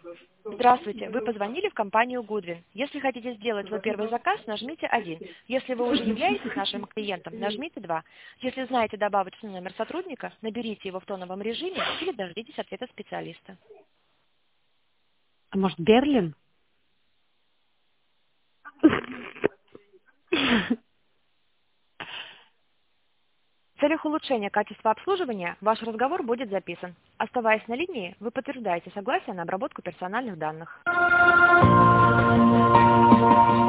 Здравствуйте, вы позвонили в компанию Goodwin. Если хотите сделать свой первый заказ, нажмите 1. Если вы уже являетесь нашим клиентом, нажмите 2. Если знаете добавочный номер сотрудника, наберите его в тоновом режиме или дождитесь ответа специалиста. А может, Берлин? В целях улучшения качества обслуживания ваш разговор будет записан. Оставаясь на линии, вы подтверждаете согласие на обработку персональных данных.